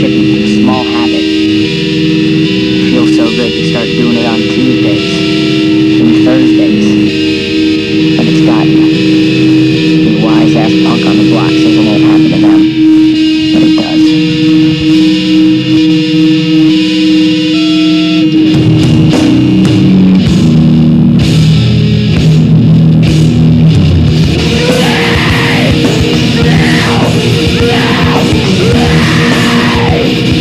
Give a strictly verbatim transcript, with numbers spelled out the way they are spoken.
chicken from a small habit. It feels so good to start doing it on Tuesdays, and Thursdays. But it's gotten me. The wise-ass punk on the block says it won't happen to them. But it does. Hey!